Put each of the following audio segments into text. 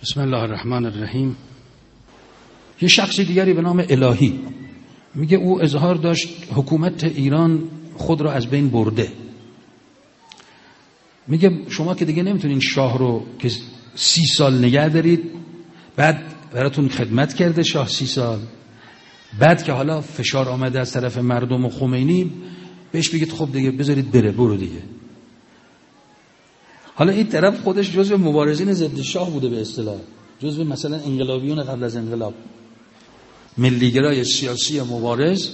بسم الله الرحمن الرحیم. یه شخصی دیگری به نام الهی میگه او اظهار داشت حکومت ایران خود را از بین برده. میگه شما که دیگه نمیتونین شاه رو که 30 سال نگه دارید، بعد براتون خدمت کرده شاه 30 سال، بعد که حالا فشار آمده از طرف مردم و خمینی بهش بگید خب دیگه بذارید بره، برو دیگه. حالا این طرف خودش جزو مبارزین ضد شاه بوده، به اصطلاح جزو مثلا انقلابیون قبل از انقلاب، ملیگرای سیاسی مبارز،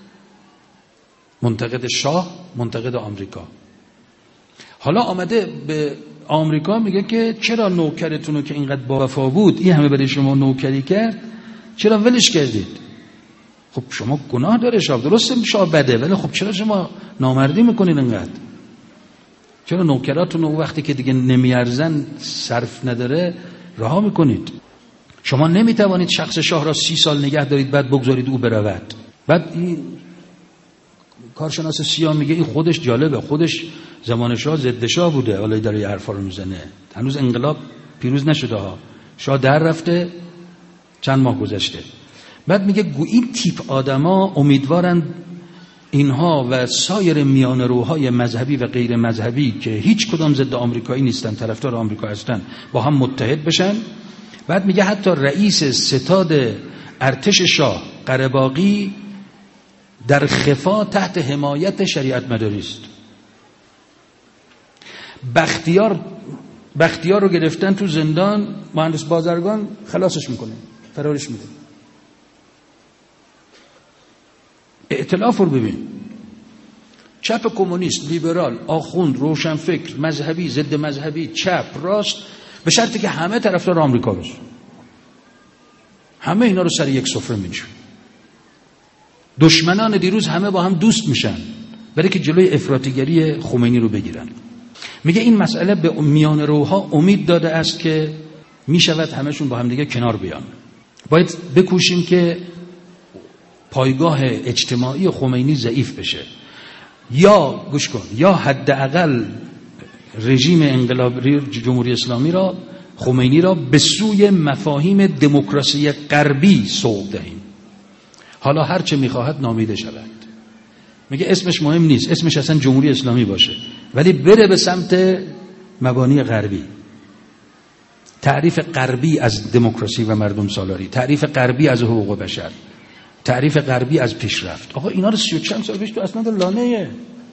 منتقد شاه، منتقد آمریکا. حالا آمده به آمریکا میگه که چرا نوکرتون رو که اینقدر با وفا بود، این همه برای شما نوکری کرد، چرا ولش کردید؟ خب شما گناه داره شاه، درسته شاه بده، ولی خب چرا شما نامردی میکنید اینقدر؟ چرا نوکراتون رو وقتی که دیگه نمیارزن، صرف نداره، رها میکنید؟ شما نمیتوانید شخص شاه را 30 سال نگه دارید بعد بگذارید او برود. بعد این کارشناس سیاه میگه این خودش جالبه، خودش زمان شاه ضد شاه بوده، حالا داره یه حرفا رو میزنه، هنوز انقلاب پیروز نشده ها، شاه در رفته چند ماه گذشته. بعد میگه این تیپ آدما امیدوارن اینها و سایر میانه‌روهای مذهبی و غیر مذهبی که هیچ کدام ضد آمریکایی نیستن، طرفدار آمریکا هستن، با هم متحد بشن. بعد میگه حتی رئیس ستاد ارتش شاه قره‌باغی در خفا تحت حمایت شریعت مداری است. بختیار رو گرفتن تو زندان، مهندس بازرگان خلاصش میکنه، فرارش میده. ائتلاف رو ببین، چپ کمونیست، لیبرال، آخوند، روشنفکر، مذهبی، ضد مذهبی، چپ، راست، به شرطی که همه طرفدار آمریکا باشن، همه اینا رو سر یک سفره می‌نشون. دشمنان دیروز همه با هم دوست میشن برای که جلوی افراطیگری خمینی رو بگیرن. میگه این مسئله به میانه‌روها امید داده است که میشود همشون با هم دیگه کنار بیان. باید بکوشیم که پایگاه اجتماعی خمینی ضعیف بشه، یا گوش کن، یا حداقل رژیم انقلابی جمهوری اسلامی را، خمینی را به سوی مفاهیم دموکراسی غربی سوق دهیم. حالا هر چه میخواهد نامیده شود. میگه اسمش مهم نیست، اسمش اصلا جمهوری اسلامی باشه، ولی بره به سمت مبانی غربی. تعریف غربی از دموکراسی و مردم سالاری، تعریف غربی از حقوق بشر، تعریف غربی از پیشرفت. آقا اینا رو 30 چند سال پیش تو اسناد لانه‌ایه،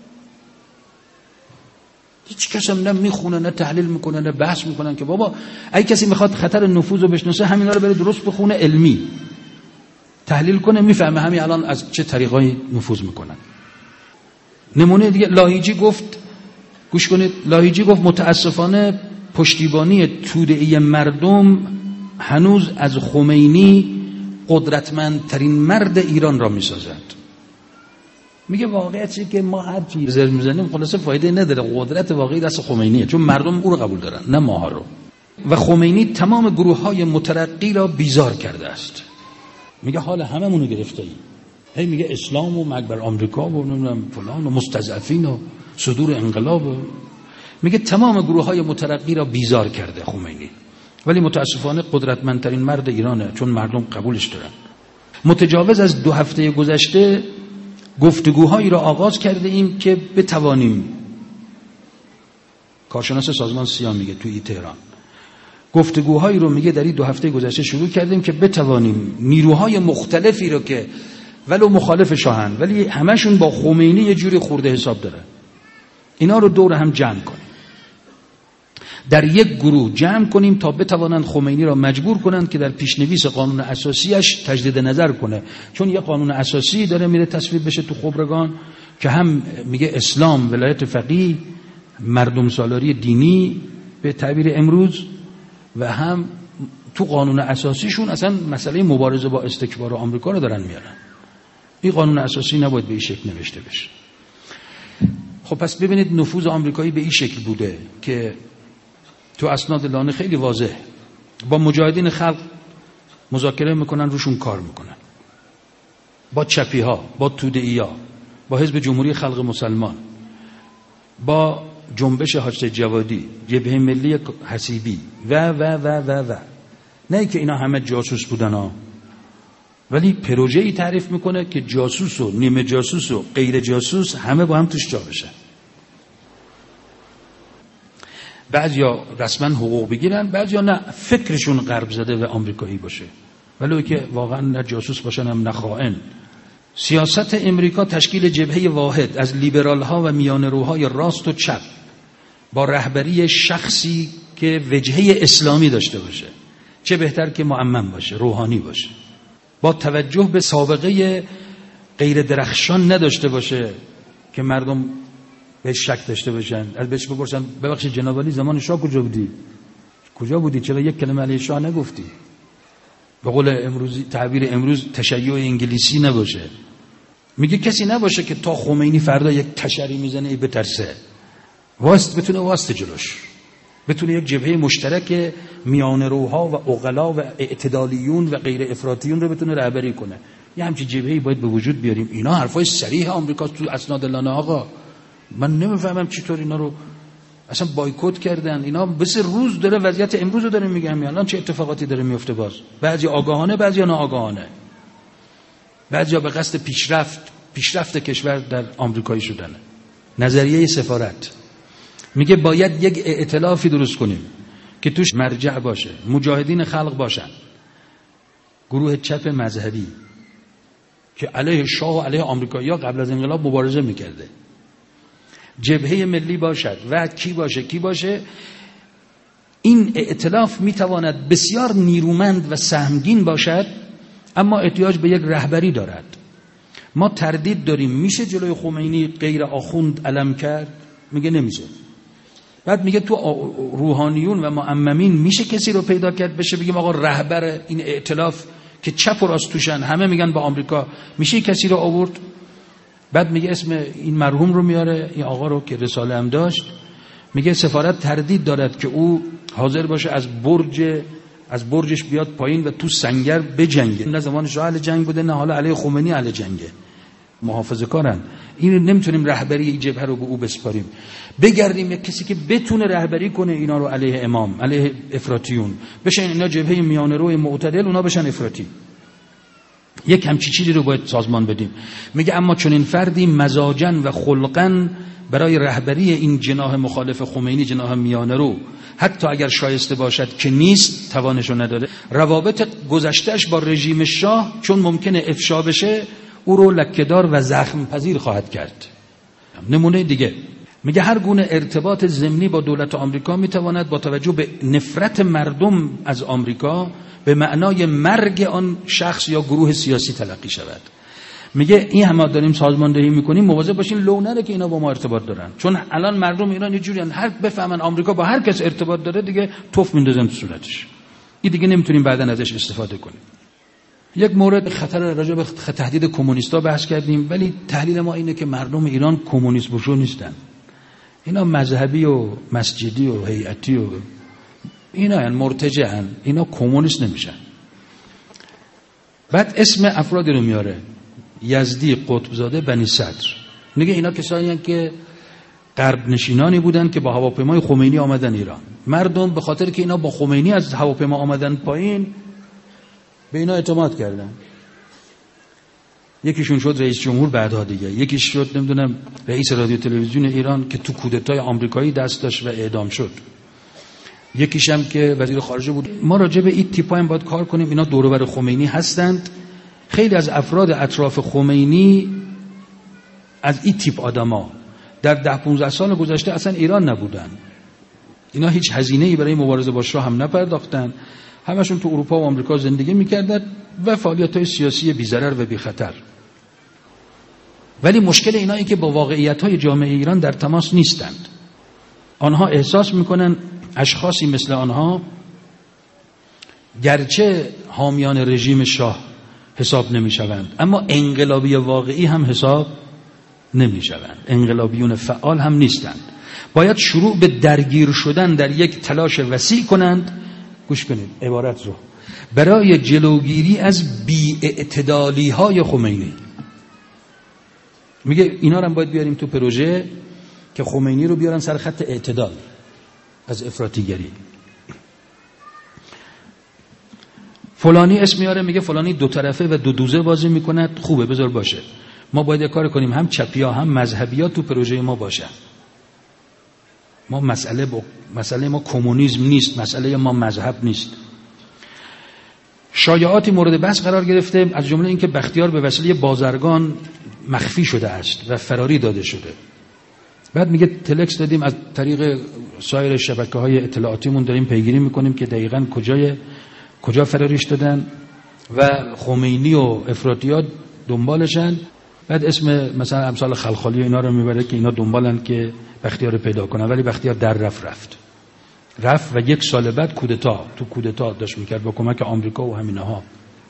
هیچ کس هم نه میخونه نه تحلیل میکنه نه بحث میکنن که بابا اگه کسی میخواد خطر نفوذ رو بشناسه همینا رو بره درست بخونه، علمی تحلیل کنه، میفهمه همین الان از چه طریقایی نفوذ میکنن. نمونه دیگه لاهیجی گفت، گوش کنید، لاهیجی گفت متاسفانه پشتیبانی توده‌ای مردم هنوز از خمینی قدرتمندترین مرد ایران را میسازد. میگه واقعیتشه که ما هر چی زر میزنیم خلاصه فایده نداره، قدرت واقعی دست خمینیه، چون مردم او رو قبول دارن نه ماها رو. و خمینی تمام گروه‌های مترقی را بیزار کرده است. میگه حال هممون رو گرفته ای. میگه اسلام و مرگ بر آمریکا و نمیدونم فلان و مستضعفین و صدور انقلاب و میگه تمام گروه‌های مترقی را بیزار کرده خمینی، ولی متاسفانه قدرتمندترین مرد ایرانه چون مردم قبولش دارن. متجاوز از 2 هفته گذشته گفتگوهایی را آغاز کرده ایم که بتوانیم، کارشناس سازمان سیاه میگه توی تهران، گفتگوهایی رو میگه در این 2 هفته گذشته شروع کردیم که بتوانیم نیروهای مختلفی رو که ولو مخالف شاهن ولی همشون با خمینی یه جوری خورده حساب دارن، اینا رو دور هم جمع کنیم، در یک گروه جمع کنیم تا بتوانند خمینی را مجبور کنند که در پیشنویس قانون اساسیش تجدید نظر کنه. چون یه قانون اساسی داره میره تصویب بشه تو خبرگان که هم میگه اسلام، ولایت فقیه، مردم سالاری دینی به تعبیر امروز، و هم تو قانون اساسیشون اصلا مسئله مبارزه با استکبار آمریکا رو دارن میارن. این قانون اساسی نباید به این شکل نوشته بشه. خب پس ببینید نفوذ آمریکایی به این شکل بوده که تو اسناد لانه خیلی واضح، با مجاهدین خلق مذاکره میکنن، روشون کار میکنن، با چپی ها، با توده‌ای ها، با حزب جمهوری خلق مسلمان، با جنبش حاج جوادی، جبهه ملی حسیبی و نه که اینا همه جاسوس بودن ها، ولی پروژه‌ای تعریف میکنه که جاسوس و نیمه جاسوس و غیر جاسوس همه با هم توش جا بشن. بعضیا رسما حقوق بگیرن، بعضیا نه فکرشون غرب زده و آمریکایی باشه، ولی که واقعا نه جاسوس باشن هم نه خائن. سیاست امریکا تشکیل جبهه واحد از لیبرال ها و میانه‌روهای راست و چپ با رهبری شخصی که وجهه اسلامی داشته باشه، چه بهتر که معمم باشه، روحانی باشه، با توجه به سابقه غیر درخشان نداشته باشه که مردم به شک داشته باشن. از بهش بپرسن ببخشید جناب علی زمان شاه کجا بودی چرا یک کلمه علی شاه نگفتی؟ به قول امروزی تعبیر امروز تشیع انگلیسی نباشه. میگه کسی نباشه که تا خمینی فردا یک تشری میزنه ای بترسه، بتونه واسط جلوش، بتونه یک جبهه مشترک میانه‌روها و عقلا و اعتدالیون و غیر افراطیون رو بتونه رهبری کنه. یه همچین جبهه‌ای باید به وجود بیاریم. اینا حرفای صریح آمریکاست تو اسناد لانه. آقا من نمیفهمم چطور اینا رو اصلا بایکوت کردن. اینا بس روز داره وضعیت امروز رو داره میگم، الان چه اتفاقاتی داره میفته. باز بعضی آگاهانه، بعضی ناآگاهانه، بعضیا به قصد پیشرفت کشور در آمریکایی شدن. نظریه سفارت میگه باید یک ائتلافی درست کنیم که توش مرجع باشه، مجاهدین خلق باشن، گروه چپ مذهبی که علیه شاه و علیه آمریکایی‌ها قبل از انقلاب مبارزه میکرده، جبهه ملی باشد و کی باشه. این ائتلاف میتواند بسیار نیرومند و سهمگین باشد، اما احتیاج به یک رهبری دارد. ما تردید داریم میشه جلوی خمینی غیر آخوند علم کرد؟ میگه نمیشه. بعد میگه تو روحانیون و معممین میشه کسی رو پیدا کرد بشه بگیم آقا رهبر این ائتلاف که چپ و راست توشن همه میگن با آمریکا، میشه کسی رو آورد؟ بعد میگه اسم این مرحوم رو میاره، این آقا رو که رساله هم داشت، میگه سفارت تردید دارد که او حاضر باشه از برجش بیاد پایین و تو سنگر بجنگه. نه زمان شاه اهل جنگ بوده، نه حالا علیه خمینی اهل جنگه، محافظه‌کارن. این نمیتونیم رهبری این جبهه رو به او بسپاریم. بگردیم یک کسی که بتونه رهبری کنه اینا رو علیه امام، علیه افراطیون بشن، اینا جبهه میانه‌رو معتدل، اونا بشن افراطی. یک همچی چیزی رو باید سازمان بدیم. میگه اما چون این فردی مزاجن و خلقن برای رهبری این جناح مخالف خمینی، جناح میانه‌رو، حتی اگر شایسته باشد که نیست، توانشو نداره. روابط گذشتهش با رژیم شاه چون ممکنه افشا بشه او رو لکه‌دار و زخم پذیر خواهد کرد. نمونه دیگه میگه هر گونه ارتباط ضمنی با دولت آمریکا میتواند با توجه به نفرت مردم از آمریکا به معنای مرگ آن شخص یا گروه سیاسی تلقی شود. میگه این همه داریم سازماندهی میکنیم، مواظب باشین لو نره که اینا با ما ارتباط دارن، چون الان مردم ایران یه جوریان هر بفهمن آمریکا با هر کس ارتباط داره دیگه توف میندازن تو صورتش. این دیگه نمیتونیم بعدن ازش استفاده کنیم. یک مورد خطر راجع به تهدید کمونیستا بحث کردیم، ولی تحلیل ما اینه که مردم ایران کمونیست بشو نیستن. اینا مذهبی و مسجدی و هیئتی و اینا مرتجعن، اینا کمونیست نمیشن. بعد اسم افرادی رو میاره، یزدی، قطبزاده، بنی صدر. میگه اینا کسایی هستند که غرب نشینانی بودن که با هواپیمای خمینی آمدن ایران. مردم به خاطر که اینا با خمینی از هواپیما آمدن پایین به اینا اعتماد کردن. یکیشون شد رئیس جمهور بعدها دیگه، یکیش شد نمیدونم رئیس رادیو تلویزیون ایران که تو کودتای آمریکایی دست داشت و اعدام شد. یکیش هم که وزیر خارجه بود. ما راجع به این تیپا هم باید کار کنیم. اینا دور و بر خمینی هستند. خیلی از افراد اطراف خمینی از این تیپ آدما در 10-15 سال گذشته اصلا ایران نبودن. اینا هیچ هزینه‌ای برای مبارزه با شاه هم نپرداختن. همشون تو اروپا و آمریکا زندگی می‌کردن و فعالیت‌های سیاسی بی‌ضرر و بی‌خطر. ولی مشکل اینایی که با واقعیت‌های جامعه ایران در تماس نیستند. آنها احساس می‌کنن اشخاصی مثل آنها گرچه حامیان رژیم شاه حساب نمی‌شوند، اما انقلابی واقعی هم حساب نمی‌شوند. انقلابیون فعال هم نیستند. باید شروع به درگیر شدن در یک تلاش وسیع کنند. گوش کنید عبارت رو، برای جلوگیری از بی‌اعتدالی‌های خمینی. میگه اینا رو هم باید بیاریم تو پروژه که خمینی رو بیارن سر خط اعتدال از افراطیگری. فلانی اسم میاره میگه فلانی دو طرفه و دو دوزه بازی میکنه، خوبه بذار باشه. ما باید کار کنیم هم چپیا هم مذهبیا تو پروژه ما باشن. ما مسئله ما کمونیسم نیست، مسئله ما مذهب نیست. شایعاتی مورد بحث قرار گرفته، از جمله اینکه بختیار به وسیله بازرگان مخفی شده است و فراری داده شده. بعد میگه تلکس دادیم، از طریق سایر شبکه‌های اطلاعاتیمون داریم پیگیری میکنیم که دقیقاً کجا فراریش دادن و خمینی و افراطیات دنبالشن. بعد اسم مثلا امثال خلخالی و اینا رو میبره که اینا دنبالن که بختیار پیدا کنن، ولی بختیار در رفت و 1 سال بعد کودتا داشت میکرد با کمک آمریکا و همینها.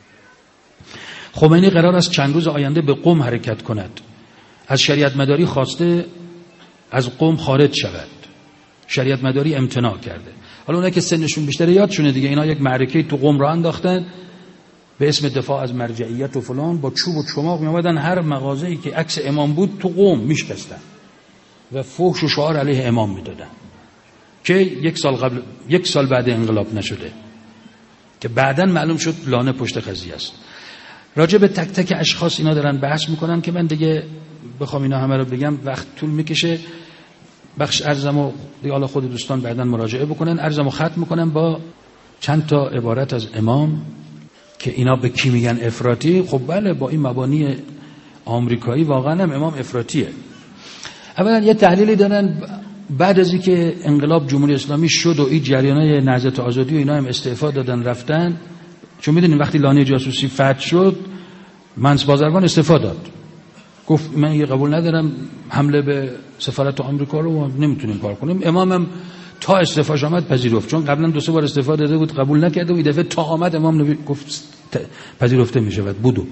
خمینی قرار است چند روز آینده به قم حرکت کند. از شریعت مداری خواسته از قم خارج شود. شریعت مداری امتناع کرده. حالا اونایی که سنشون بیشتره یادشونه دیگه، اینا یک معرکه تو قم را انداختن به اسم دفاع از مرجعیت و فلان، با چوب و چماق میامدن هر مغازه‌ای که عکس امام بود تو قم میشکستن و فحش و شعار علیه امام میدادن که 1 سال بعد انقلاب نشده، که بعداً معلوم شد لانه پشت قضیه است. راجع به تک تک اشخاص اینا دارن بحث میکنن که من دیگه بخوام اینا همه رو بگم وقت طول میکشه. بخش ارزمو دیگه حالا خود دوستان بعداً مراجعه بکنن. ارزمو ختم میکنم با چند تا عبارت از امام که اینا به کی میگن افراطی. خب بله، با این مبانی آمریکایی واقعا هم امام افراطیه. اولا یه تحلیلی دارن بعد از اینکه انقلاب جمهوری اسلامی شد و این جریانای نهضت آزادی و اینا هم استعفا دادن رفتن، چون میدونین وقتی لانه جاسوسی فتح شد منص بازرگان استعفا داد، گفت من یه قبول ندارم حمله به سفارت آمریکا رو نمیتونیم کار کنیم. امامم تا استعفاش آمد پذیرفت، چون قبلا 2-3 بار استعفا داده بود قبول نکرده و این دفعه تا آمد امام گفت پذیرفته میشود بودو.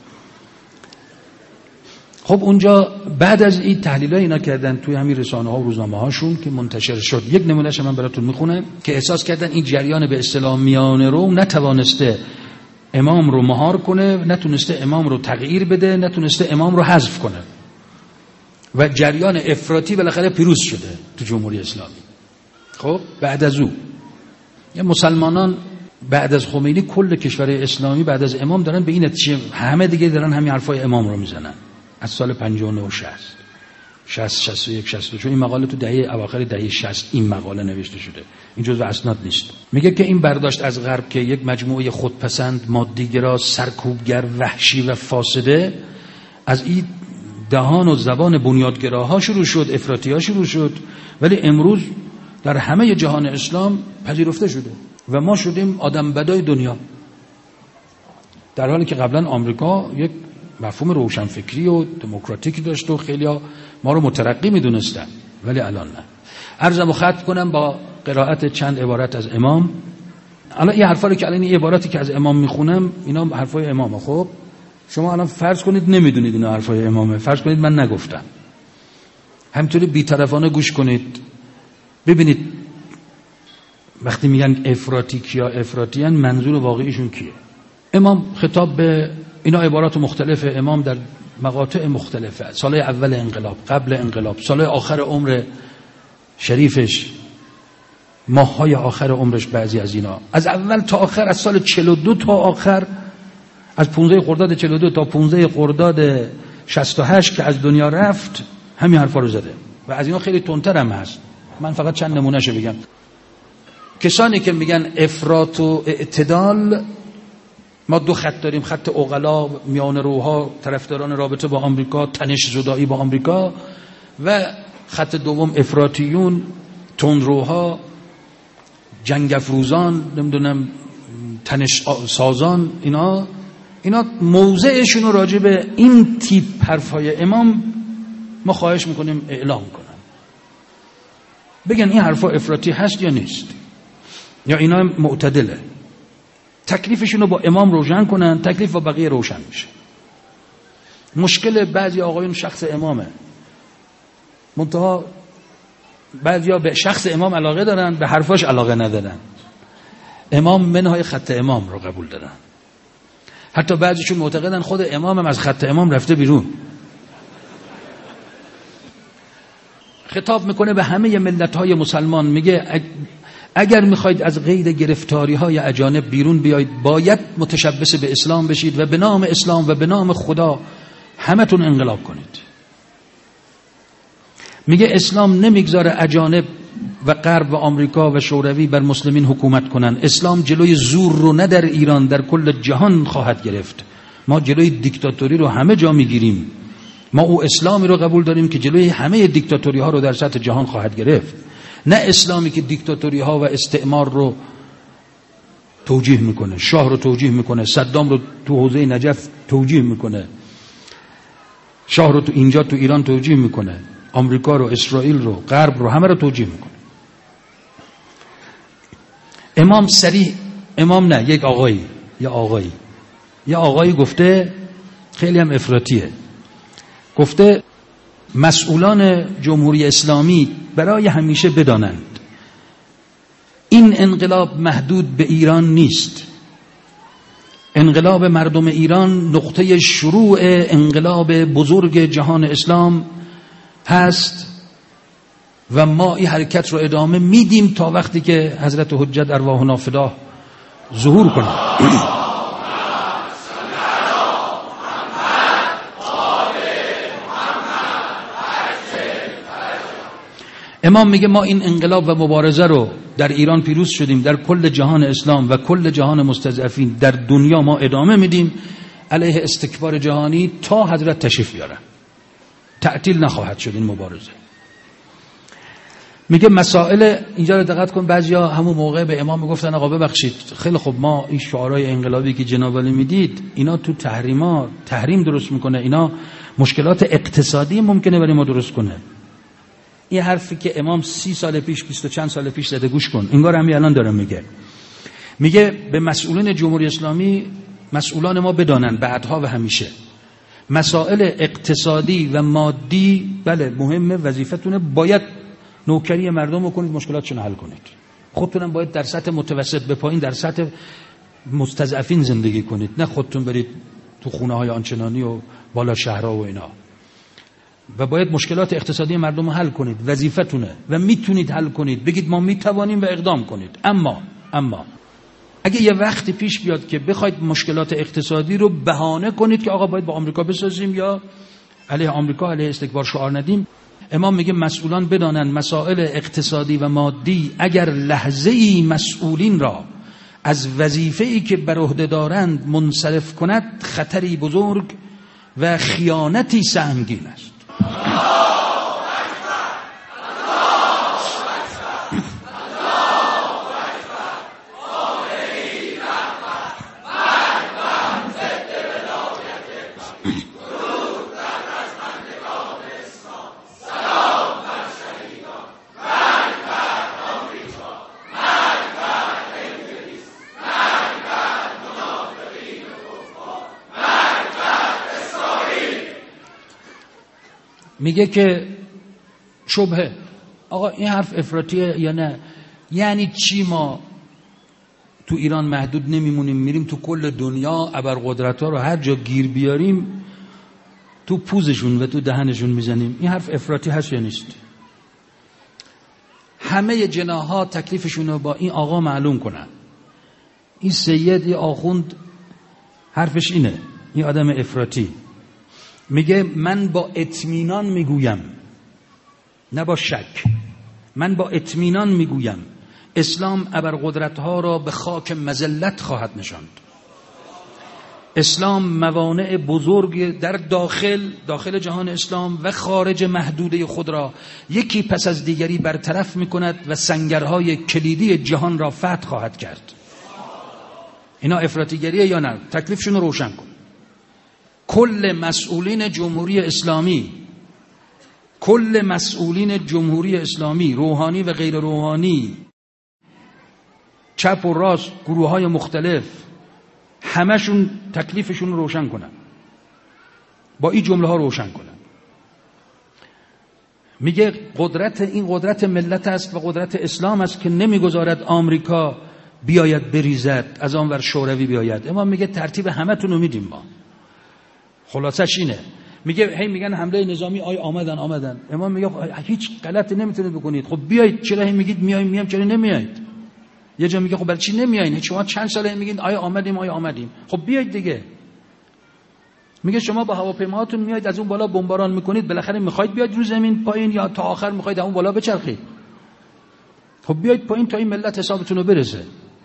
خب اونجا بعد از این تحلیل‌ها اینا کردن توی همین رسانه‌ها و روزنامه‌هاشون که منتشر شد. یک نمونهش من براتون میخونم که احساس کردن این جریان به اصطلاح میانه رو نتوانسته امام رو مهار کنه، نتونسته امام رو تغییر بده، نتونسته امام رو حذف کنه و جریان افراطی بالاخره پیروز شده تو جمهوری اسلامی. خب بعد از او یا مسلمانان بعد از خمینی کل کشور اسلامی بعد از امام دارن به این نتیجه، همه دیگه دارن همین حرفای امام رو میزنن از سال 59 و 60 61 62. چون این مقاله تو اواخر دهه 60 این مقاله نوشته شده، این جزو اسناد نیست. میگه که این برداشت از غرب که یک مجموعه خودپسند، مادیگرا، سرکوبگر، وحشی و فاسده از این دهان و زبان بنیادگراها شروع شد، افراطی‌ها شروع شد، ولی امروز در همه جهان اسلام پذیرفته شده و ما شدیم آدم بدای دنیا، در حالی که قبلا آمریکا یک مفهوم روشنفکری و دموکراتیکی داشت و خیلی ها ما رو مترقی میدونستن، ولی الان نه. عرضمو ختم کنم با قرائت چند عبارت از امام. الان این حرفا رو که الان این عباراتی که از امام میخونم اینا حرفای امامه. خب شما الان فرض کنید نمیدونید اینا حرفای امامه، فرض کنید من نگفتم، همینطوری بی‌طرفانه گوش کنید ببینید وقتی میگن افراطی کیا افراطیان منظور واقعیشون کیه. امام خطاب به اینا عبارات مختلف امام در مقاطع مختلفه، سال اول انقلاب، قبل انقلاب، سال آخر عمر شریفش، ماه‌های آخر عمرش، بعضی از اینا از اول تا آخر، از سال 42 تا آخر، از 15 خرداد 42 تا 15 خرداد 68 که از دنیا رفت همین حرفا رو زده و از اینا خیلی تندتر هم هست. من فقط چند نمونهشو بگم. کسانی که میگن افراط و اعتدال، ما 2 خط داریم، خط عقلا میان روها طرفداران رابطه با آمریکا، تنش زدایی با آمریکا، و خط دوم افراطیون، تندروها، جنگ افروزان، نمیدونم تنش سازان. اینا موضعشون رو راجع به این تیپ حرفای امام ما خواهش میکنیم اعلام کنن، بگن این حرفا افراطی هست یا نیست، یا اینا معتدله. تکلیفشون رو با امام روشن کنن، تکلیف با بقیه روشن میشه. مشکل بعضی آقایون شخص امامه، منتها بعضیا به شخص امام علاقه دارن، به حرفاش علاقه ندارن. امام منهای خط امام رو قبول دارن، حتی بعضیشون معتقدن خود امام هم از خط امام رفته بیرون. خطاب میکنه به همه ملت‌های مسلمان، میگه اگر میخواید از قید گرفتاری های اجانب بیرون بیایید، باید متشبث به اسلام بشید و به نام اسلام و به نام خدا همتون انقلاب کنید. میگه اسلام نمیگذاره اجانب و غرب و آمریکا و شوروی بر مسلمین حکومت کنن. اسلام جلوی زور رو نه در ایران، در کل جهان خواهد گرفت. ما جلوی دیکتاتوری رو همه جا میگیریم. ما او اسلامی رو قبول داریم که جلوی همه دیکتاتوری ها رو در سطح جهان خواهد گرفت، نه اسلامی که دیکتاتوری ها و استعمار رو توجیه میکنه، شاه رو توجیه میکنه، صدام رو تو حوزه نجف توجیه میکنه، شاه رو تو اینجا تو ایران توجیه میکنه، آمریکا رو، اسرائیل رو، غرب رو، همه رو توجیه میکنه. امام صریح، امام نه، یه آقایی گفته، خیلی هم افراطیه، گفته مسئولان جمهوری اسلامی برای همیشه بدانند این انقلاب محدود به ایران نیست. انقلاب مردم ایران نقطه شروع انقلاب بزرگ جهان اسلام هست و ما این حرکت رو ادامه میدیم تا وقتی که حضرت حجت ارواحنا فداه ظهور کنند. امام میگه ما این انقلاب و مبارزه رو در ایران پیروز شدیم، در کل جهان اسلام و کل جهان مستضعفین در دنیا ما ادامه میدیم علیه استکبار جهانی تا حضرت تشریف بیارن. تعطیل نخواهد شد این مبارزه. میگه مسائل، اینجا رو دقت کن، بعضیا همون موقع به امام میگفتن آقا ببخشید خیلی خب ما این شعارهای انقلابی که جناب علی میدید اینا تو تحریم درست میکنه، اینا مشکلات اقتصادی ممکنه برای ما درست کنه. این حرفی که امام 30 سال پیش 20 و چند سال پیش زده، گوش کن، انگار همین الان داره میگه به مسئولین جمهوری اسلامی، مسئولان ما بدانن بعدها و همیشه مسائل اقتصادی و مادی بله مهمه، وظیفتونه، باید نوکری مردم رو کنید، مشکلاتشون حل کنید. خودتونم باید در سطح متوسط به پایین در سطح مستضعفین زندگی کنید، نه خودتون برید تو خونه های آنچنانی و بالا شهرها و اینا. و باید مشکلات اقتصادی مردم رو حل کنید، وظیفتونه و میتونید حل کنید، بگید ما میتوانیم و اقدام کنید. اما اگه یه وقتی پیش بیاد که بخواید مشکلات اقتصادی رو بهانه کنید که آقا باید با آمریکا بسازیم یا علیه آمریکا، علیه استکبار شعار ندیم، امام میگه مسئولان بدانند مسائل اقتصادی و مادی اگر لحظه‌ای مسئولین را از وظیفه‌ای که بر عهده دارند منصرف کند، خطری بزرگ و خیانتی سهمگین است. میگه که شبهه، آقا این حرف افراطیه یا نه؟ یعنی چی ما تو ایران محدود نمیمونیم، میریم تو کل دنیا ابرقدرت‌ها رو هر جا گیر بیاریم تو پوزشون و تو دهنشون میزنیم؟ این حرف افراطی هست یا نیست؟ همه جناح‌ها تکلیفشون رو با این آقا معلوم کنن. این سید، این آخوند حرفش اینه، این آدم افراطی میگه من با اطمینان میگویم، نه با شک، من با اطمینان میگویم اسلام ابرقدرت‌ها را به خاک مذلت خواهد نشاند. اسلام موانع بزرگ در داخل جهان اسلام و خارج محدوده خود را یکی پس از دیگری برطرف میکند و سنگرهای کلیدی جهان را فتح خواهد کرد. اینا افراطیگریه یا نه؟ تکلیفشون رو روشن کن. کل مسئولین جمهوری اسلامی، روحانی و غیر روحانی، چپ و راست، گروه های مختلف، همشون تکلیفشون رو روشن کنن، با این جمله ها روشن کنن. میگه این قدرت ملت است و قدرت اسلام است که نمیگذارد آمریکا بیاید بریزد، از آن ور شوروی بیاید. امام میگه ترتیب همتون رو میدیم ما. خلاصش اینه. میگه هی میگن حمله نظامی آمدن. امام میگه هیچ غلطی نمیتونید بکنید. خب بیایید، چرا هی میگید میایم چرا نمیایید؟ یه جا میگه خب برای چی نمیایین؟ شما چند ساله میگین آیا آمدیم. خب بیاید دیگه. میگه شما با هواپیماهاتون میایید از اون بالا بمباران میکنید، بالاخره میخواید بیاید رو زمین پایین یا تا آخر میخواید اون بالا بچرخید؟ خب بیاید پایین تا این ملت حسابتون رو برسه.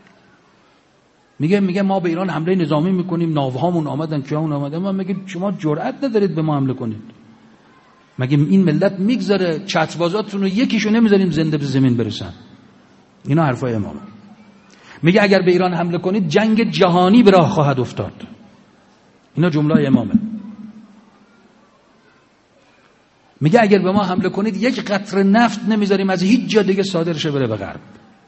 میگه ما به ایران حمله نظامی میکنیم، ناوهامون آمدن، کیامون آمدن. ما میگیم شما جرأت ندارید به ما حمله کنید. مگه این ملت میگذاره چتربازاتون رو یکیشو نمیذاریم زنده به زمین برسن؟ اینا حرفای امامه. میگه اگر به ایران حمله کنید جنگ جهانی به راه خواهد افتاد. اینا جمله امامه. میگه اگر به ما حمله کنید یک قطره نفت نمیذاریم از هیچ جا دیگه صادر شه بره به غرب.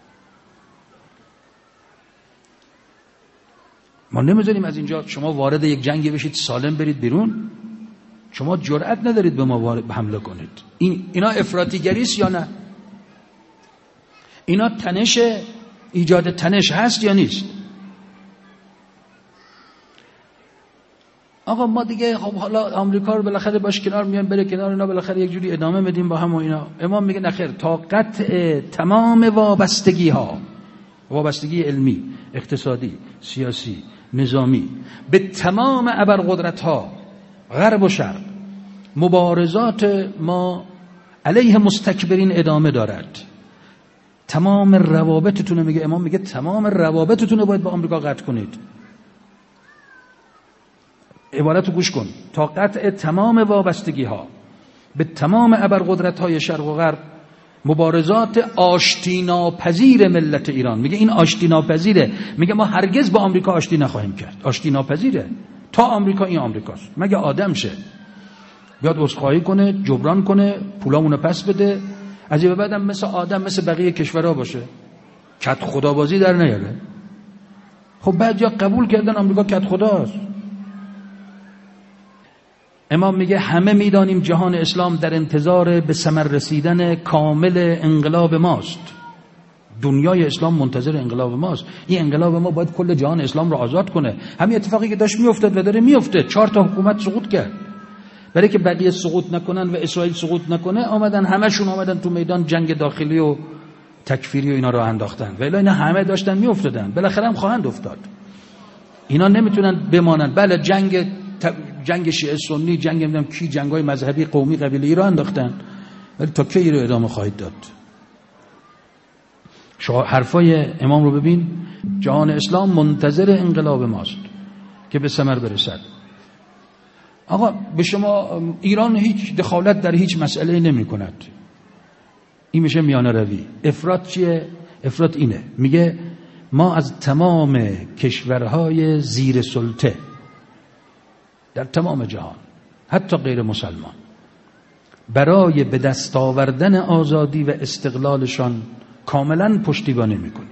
ما نمیذاریم از اینجا شما وارد یک جنگی بشید سالم برید بیرون. شما جرأت ندارید به ما حمله کنید. اینا افراطیگری است یا نه؟ اینا تنش، ایجاد تنش هست یا نیست؟ آقا ما دیگه خب حالا آمریکا رو بالاخره باش کنار میان، بره کنار، اینا بالاخره یک جوری ادامه بدیم با هم و اینا. امام میگه نخیر، تا قطع تمام وابستگی ها، وابستگی علمی، اقتصادی، سیاسی، نظامی، به تمام ابرقدرت ها غرب و شرق، مبارزات ما علیه مستکبرین ادامه دارد. تمام روابطتون رو میگه امام، میگه تمام روابطتون رو باید با آمریکا قطع کنید. عبارت رو گوش کن. تا قطع تمام وابستگی ها به تمام ابرقدرت های شرق و غرب، مبارزات آشتی ناپذیر ملت ایران. میگه این آشتی ناپذیره. میگه ما هرگز با آمریکا آشتی نخواهیم کرد. آشتی ناپذیره. تا آمریکا این آمریکاست. مگه آدم شه بیاد عذرخواهی کنه، جبران کنه، پولامونو پس بده، از این به بعدم مثل آدم مثل بقیه کشورها باشه، کت خدابازی در نیاره. خب بعد یا قبول کردن آمریکا کت خداست. امام میگه همه میدانیم جهان اسلام در انتظار به ثمر رسیدن کامل انقلاب ماست. دنیای اسلام منتظر انقلاب ماست. این انقلاب ما باید کل جهان اسلام رو آزاد کنه. همین اتفاقی که داشت میافتاد و داره میفته. 4 تا حکومت سقوط کرد. برای که بقیه سقوط نکنن و اسرائیل سقوط نکنه، همشون آمدن تو میدان جنگ داخلی و تکفیری و اینا رو انداختن. و الا اینا همه داشتن میافتادن. بالاخره هم خواهند افتاد. اینا نمیتونن بمانن. بله جنگ شیعه سنی، جنگ نمیدونم کی، جنگای مذهبی قومی قبیله‌ای رو انداختن، ولی تا کی رو ادامه خواهید داد؟ حرفای امام رو ببین. جهان اسلام منتظر انقلاب ماست که به ثمر برسد. آقا به شما ایران هیچ دخالت در هیچ مسئله نمی کند. این میشه میانه روی. افراط چیه؟ افراط اینه، میگه ما از تمام کشورهای زیر سلطه در تمام جهان، حتی غیر مسلمان، برای به دست آوردن آزادی و استقلالشان کاملا پشتیبانی میکنیم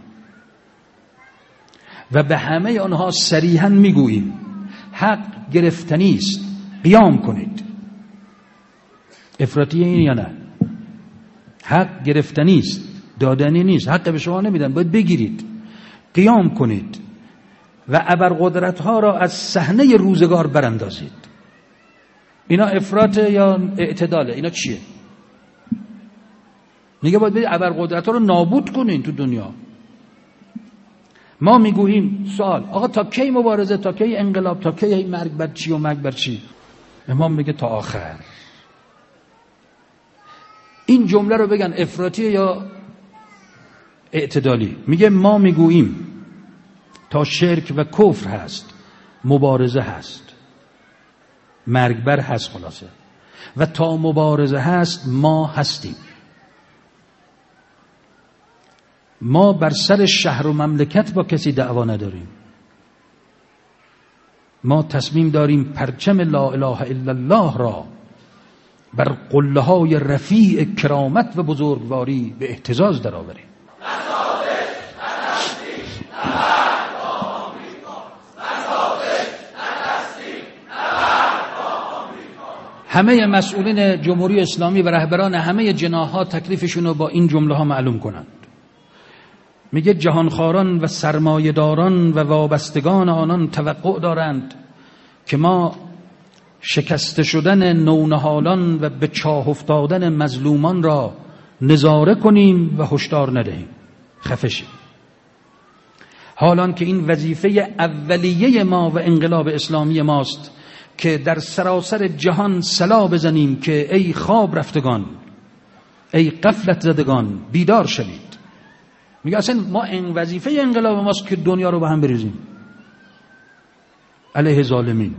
و به همه آنها صریحا میگوییم حق گرفتنی است، قیام کنید. افراطیه این یا نه؟ حق گرفتنی است، دادنی نیست. حق به شما نمیدن، باید بگیرید. قیام کنید و ابرقدرت ها را از صحنه روزگار براندازید. اینا افراط یا اعتداله؟ اینا چیه؟ میگه باید برید ابرقدرت ها رو نابود کنین تو دنیا. ما میگوییم سوال، آقا تا کی مبارزه، تا کی انقلاب، تا کی مرگ بر چی و مرگ بر چی؟ امام میگه تا آخر. این جمله رو بگن افراطی یا اعتدالی. میگه ما میگوییم تا شرک و کفر هست مبارزه هست، مرگ بر هست خلاصه، و تا مبارزه هست ما هستیم. ما بر سر شهر و مملکت با کسی دعوا نداریم. ما تصمیم داریم پرچم لا اله الا الله را بر قله های رفیع کرامت و بزرگواری به اهتزاز درآوریم. همه مسئولین جمهوری اسلامی و رهبران همه جناح‌ها تکلیفشون رو با این جمله ها معلوم کنند. میگه جهانخواران و سرمایه‌داران و وابستگان آنان توقع دارند که ما شکسته شدن نونهالان و به چاه افتادن مظلومان را نظاره کنیم و هشدار ندهیم. خفه شیم. حالان که این وظیفه اولیه ما و انقلاب اسلامی ماست که در سراسر جهان صلا بزنیم که ای خواب رفتگان، ای غفلت زدگان، بیدار شوید. میگه اصلا ما این وظیفه انقلاب ماست که دنیا رو به هم بریزیم علیه ظالمین.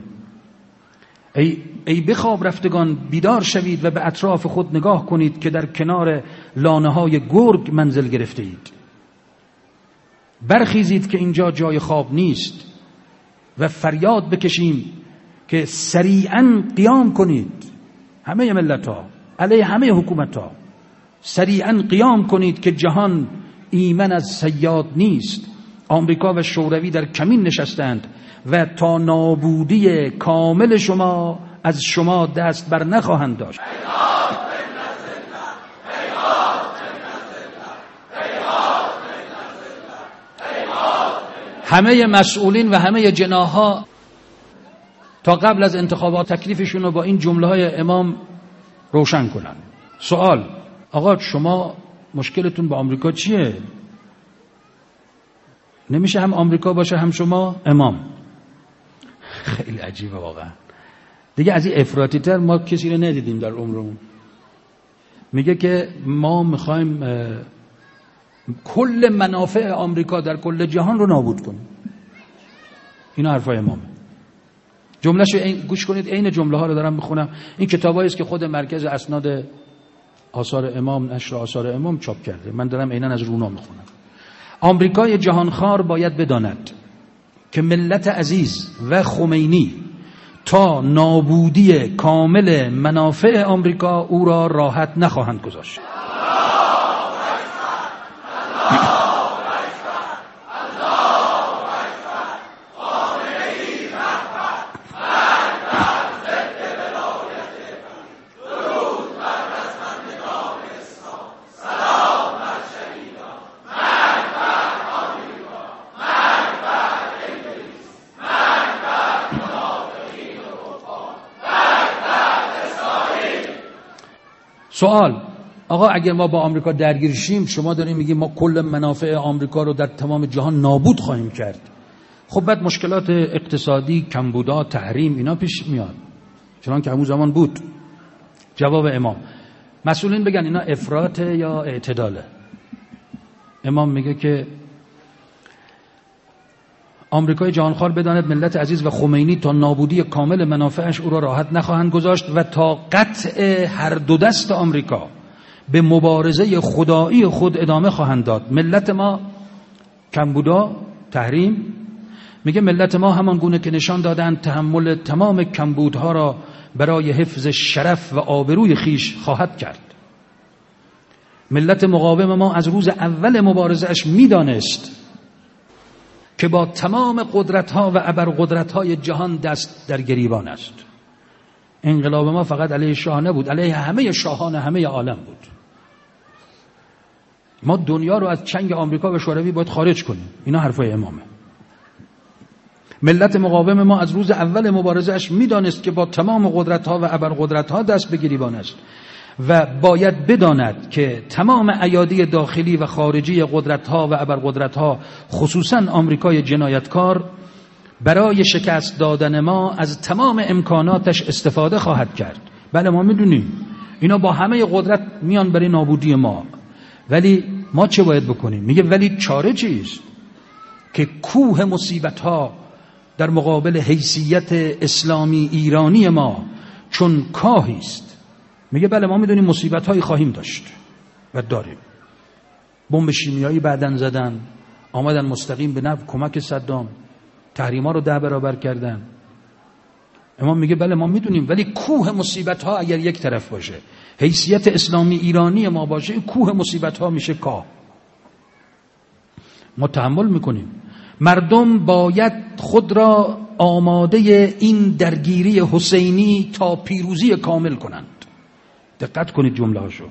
ای بخواب رفتگان، بیدار شوید و به اطراف خود نگاه کنید که در کنار لانه های گرگ منزل گرفته اید. برخیزید که اینجا جای خواب نیست و فریاد بکشیم که سریعا قیام کنید. همه ملت ها علیه همه حکومت ها سریعا قیام کنید که جهان ایمن از صیاد نیست. آمریکا و شوروی در کمین نشستند و تا نابودی کامل شما از شما دست بر نخواهند داشت. همه مسئولین و همه جناح‌ها تا قبل از انتخابات تکلیفشون رو با این جمله‌های امام روشن کنن. سوال: آقا شما مشکلتون با آمریکا چیه؟ نمیشه هم آمریکا باشه هم شما امام. خیلی عجیبه واقعا. دیگه از این افراطی تر ما کسی رو ندیدیم در عمرمون. میگه که ما میخوایم کل منافع آمریکا در کل جهان رو نابود کنیم. اینا حرفای امامه. جملهشو گوش کنید، عین جمله ها رو دارم میخونم. این کتابایی است که خود مرکز اسناد آثار امام، نشر آثار امام چاپ کرده. من دارم عیناً از رونا میخونم. آمریکای جهانخوار باید بداند که ملت عزیز و خمینی تا نابودی کامل منافع آمریکا او را راحت نخواهند گذاشت. سوال: آقا اگر ما با آمریکا درگیر شیم، شما داریم میگی ما کل منافع آمریکا رو در تمام جهان نابود خواهیم کرد. خب بعد مشکلات اقتصادی، کمبودا، تحریم اینا پیش میاد، چنان که همون زمان بود. جواب امام: مسئولین بگن اینا افراطه یا اعتداله. امام میگه که آمریکای جهانخوار بداند ملت عزیز و خمینی تا نابودی کامل منافعش او را راحت نخواهند گذاشت و تا قطع هر دو دست آمریکا به مبارزه خدایی خود ادامه خواهند داد. ملت ما کمبودا، تحریم، میگه ملت ما همان گونه که نشان دادند تحمل تمام کمبودها را برای حفظ شرف و آبروی خیش خواهد کرد. ملت مقاوم ما از روز اول مبارزه‌اش میدانست که با تمام قدرت‌ها و ابرقدرت‌های جهان دست در گریبان است. انقلاب ما فقط علیه شاه نبود، علیه همه شاهان همه عالم بود. ما دنیا رو از چنگ آمریکا و شوروی باید خارج کنیم. اینا حرفای امامه. ملت مقاوم ما از روز اول مبارزه‌اش میدانست که با تمام قدرت‌ها و ابرقدرت‌ها دست به گریبان است و باید بداند که تمام ایادی داخلی و خارجی قدرت‌ها و ابرقدرت‌ها، خصوصاً آمریکای جنایتکار، برای شکست دادن ما از تمام امکاناتش استفاده خواهد کرد. بله ما میدونیم اینا با همه قدرت میان برای نابودی ما، ولی ما چه باید بکنیم؟ میگه ولی چاره چیست؟ که کوه مصیبت‌ها در مقابل حیثیت اسلامی ایرانی ما چون کاهی است. میگه بله ما میدونیم مصیبت‌هایی خواهیم داشت و داریم. بمب شیمیایی بعدن زدن، آمدن مستقیم به نفع کمک صدام، تحریما رو 10 برابر کردن. امام میگه بله ما میدونیم، ولی کوه مصیبت‌ها اگر یک طرف باشه، حیثیت اسلامی ایرانی ما باشه، کوه مصیبت‌ها میشه کاه. ما تحمل میکنیم. مردم باید خود را آماده این درگیری حسینی تا پیروزی کامل کنند. دقت کنید جمله هاشو.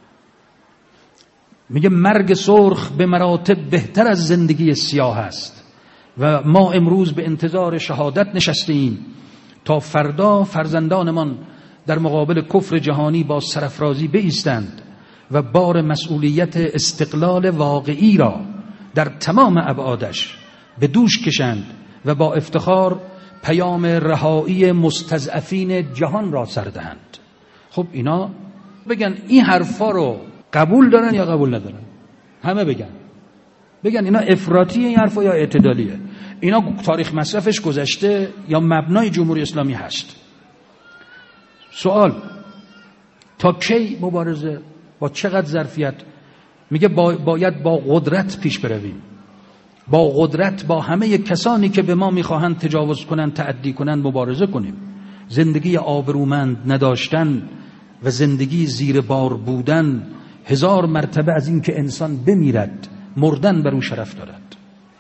میگه مرگ سرخ به مراتب بهتر از زندگی سیاه است و ما امروز به انتظار شهادت نشستیم تا فردا فرزندانمان در مقابل کفر جهانی با سرافرازی بایستند و بار مسئولیت استقلال واقعی را در تمام ابعادش به دوش کشند و با افتخار پیام رهایی مستضعفین جهان را سر دهند. خب اینا بگن این حرفا رو قبول دارن یا قبول ندارن؟ همه بگن اینا افراطیه این حرفا یا اعتدالیه؟ اینا تاریخ مصرفش گذشته یا مبنای جمهوری اسلامی هست؟ سوال تا کی مبارزه؟ با چقدر ظرفیت؟ میگه باید با قدرت پیش برویم، با قدرت با همه کسانی که به ما میخواهند تجاوز کنند، تعدی کنند مبارزه کنیم. زندگی آبرومند نداشتن و زندگی زیر بار بودن 1000 مرتبه از این که انسان بمیرد مردن بر او شرف دارد.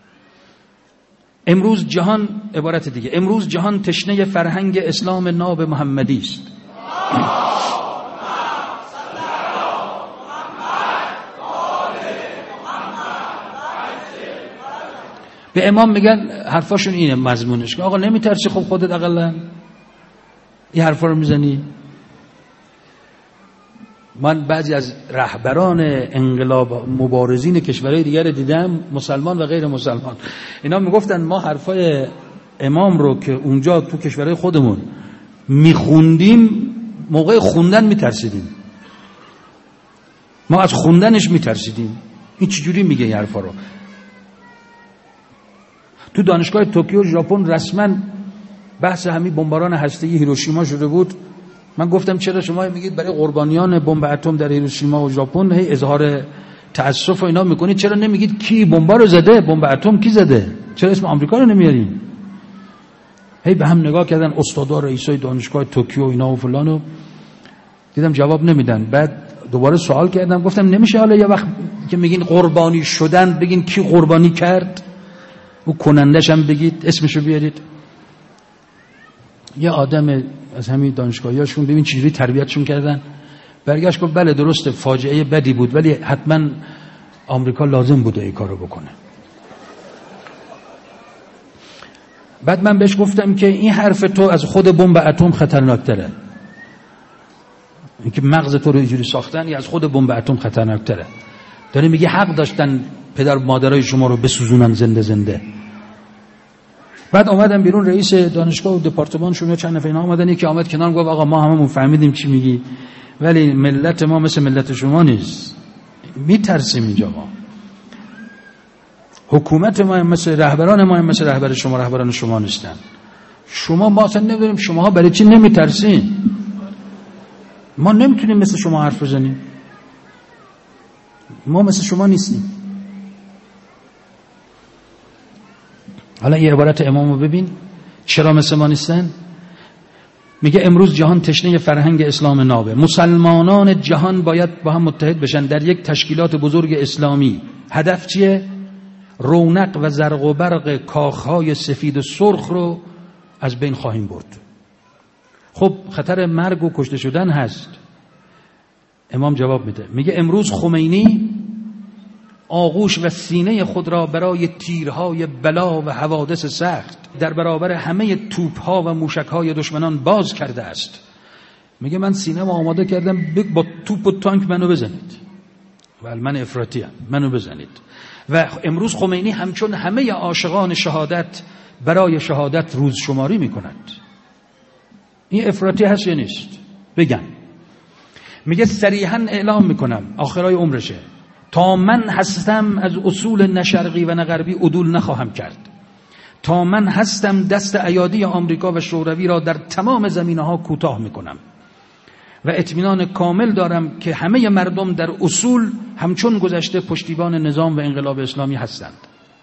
امروز جهان، عبارت دیگه، امروز جهان تشنه فرهنگ اسلام ناب محمدی است. به امام میگن حرفاشون اینه مضمونش که آقا نمیترسی؟ خب خودت اقلا این حرفا رو میزنی؟ من بعضی از رهبران انقلاب مبارزین کشورهای دیگر دیدم، مسلمان و غیر مسلمان، اینا میگفتن ما حرفای امام رو که اونجا تو کشورهای خودمون میخوندیم، موقع خوندن میترسیدیم، ما از خوندنش میترسیدیم. این چجوری میگه این حرفا رو؟ تو دانشگاه توکیو ژاپن رسما بحث همین بمباران هسته‌ای هیروشیما شده بود. من گفتم چرا شما میگید برای قربانیان بمب اتم در هیروشیما و ژاپن هی اظهار تأسف و اینا میکنید، چرا نمیگید کی بمب رو زده؟ بمب اتم کی زده؟ چرا اسم آمریکا رو نمیارین؟ هی به هم نگاه کردن استادا، رئیسای دانشگاه توکیو اینا و فلانو، دیدم جواب نمیدن. بعد دوباره سوال کردم، گفتم نمیشه حالا یه وقت که میگین قربانی شدن بگین کی قربانی کرد؟ او کنندش هم بگید، اسمشو بیارید. یه آدم از همین دانشگاهیاشون ببین چجوری تربیتشون کردن، برگشت گفت بله درسته فاجعه بدی بود ولی حتما آمریکا لازم بوده این کارو بکنه. بعد من بهش گفتم که این حرف تو از خود بمب اتم خطرناکتره، اینکه مغز تو رو اینجوری ساختن یا از خود بمب اتم خطرناکتره. داره میگه حق داشتن پدر مادرای شما رو بسوزونن زنده زنده. بعد اومدم بیرون، رئیس دانشگاه و دپارتمانشون چند نفر اینا اومدن، یکی اومد کنار گفت آقا ما هممون فهمیدیم چی میگی ولی ملت ما مثل ملت شما نیست، میترسیم اینجا، ما حکومت ما مثل رهبران ما مثل رهبر شما، رهبران شما نیستن. ما اصلا نمیدونیم شماها برای چی نمیترسین. ما نمیتونیم مثل شما حرف بزنیم، ما مثل شما نیستیم. حالا یه عبارت امامو ببین چرا مثل ما نیستن. میگه امروز جهان تشنه فرهنگ اسلام نابه، مسلمانان جهان باید با هم متحد بشن در یک تشکیلات بزرگ اسلامی. هدف چیه؟ رونق و زرق و برق کاخهای سفید و سرخ رو از بین خواهیم برد. خب خطر مرگ و کشته شدن هست. امام جواب میده، میگه امروز خمینی آغوش و سینه خود را برای تیرهای بلا و حوادث سخت در برابر همه توپها و موشکهای دشمنان باز کرده است. میگه من سینه ما آماده کردم با توپ و تانک منو بزنید، ولی من افراطی ام، منو بزنید. و امروز خمینی همچون همه عاشقان شهادت برای شهادت روز شماری میکند. این افراطی هست یا نیست؟ بگم. میگه صریحا اعلام میکنم آخرای عمرشه، تا من هستم از اصول نه شرقی و نه غربی عدول نخواهم کرد. تا من هستم دست ایادی آمریکا و شوروی را در تمام زمینه‌ها کوتاه میکنم و اطمینان کامل دارم که همه مردم در اصول همچون گذشته پشتیبان نظام و انقلاب اسلامی هستند.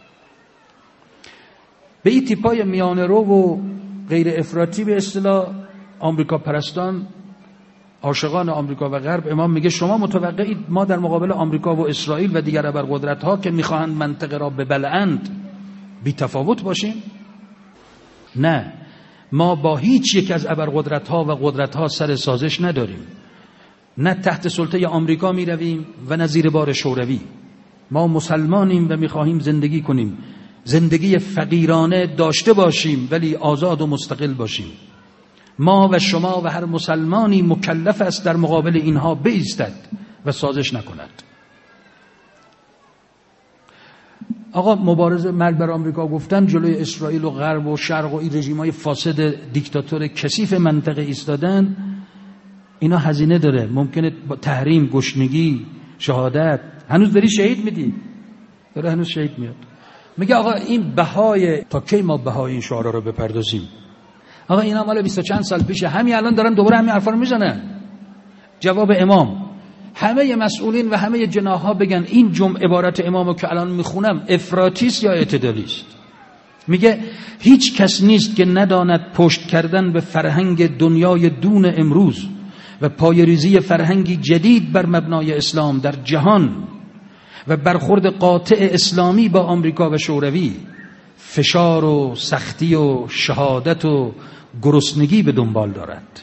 به این تیپای میانه رو و غیر افراطی، به اصطلاح آمریکا پرستان، عاشقان آمریکا و غرب، امام میگه شما متوقعید ما در مقابل آمریکا و اسرائیل و دیگر ابرقدرت‌ها که میخواهند منطقه را ببلعند بی تفاوت باشیم؟ نه، ما با هیچ یک از ابرقدرت‌ها و قدرت‌ها سر سازش نداریم. نه تحت سلطه آمریکا میرویم و نه زیر بار شوروی. ما مسلمانیم و میخواهیم زندگی کنیم، زندگی فقیرانه داشته باشیم ولی آزاد و مستقل باشیم. ما و شما و هر مسلمانی مکلف است در مقابل اینها بایستد و سازش نکند. آقا مبارزه مرگ بر آمریکا گفتن، جلوی اسرائیل و غرب و شرق و این رژیم‌های فاسد دیکتاتور کثیف منطقه ایستادن، اینا هزینه داره. ممکنه با تحریم، گشنگی، شهادت، هنوز داری شهید میدی، داره هنوز شهید میاد. میگه آقا این بهای، تا کی ما بهای این شعارا رو بپردازیم؟ آقا اینا مال 20 چند سال پیشه، همین الان دارن دوباره همین حرفا رو میزنن. جواب امام، همه مسئولین و همه جناح‌ها بگن این عبارت امامو که الان میخونم افراطی است یا اعتدالی است. میگه هیچ کس نیست که نداند پشت کردن به فرهنگ دنیای دون امروز و پایه‌ریزی فرهنگی جدید بر مبنای اسلام در جهان و برخورد قاطع اسلامی با آمریکا و شوروی فشار و سختی و شهادت و گرسنگی به دنبال دارد.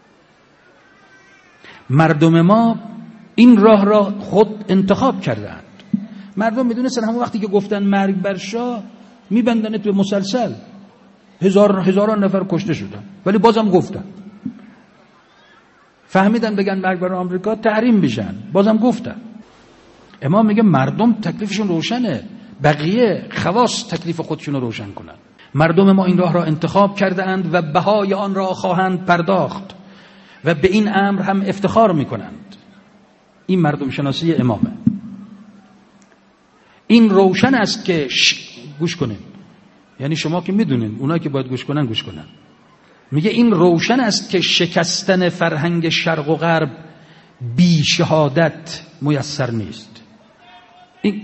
مردم ما این راه را خود انتخاب کردند. مردم میدونستن همون وقتی که گفتن مرگ بر شاه میبندنت به مسلسل، هزاران نفر کشته شدن، ولی بازم گفتن. فهمیدن بگن مرگ بر آمریکا تحریم بشن، بازم گفتن. امام میگه مردم تکلیفشون روشنه، بقیه خواص تکلیف خودشون رو روشن کنن. مردم ما این راه را انتخاب کرده اند و بهای آن را خواهند پرداخت و به این امر هم افتخار میکنند. این مردم شناسی امامه. این روشن است که گوش کنین، یعنی شما که میدونین، اونایی که باید گوش کنن گوش کنن. میگه این روشن است که شکستن فرهنگ شرق و غرب بی شهادت میسر نیست. این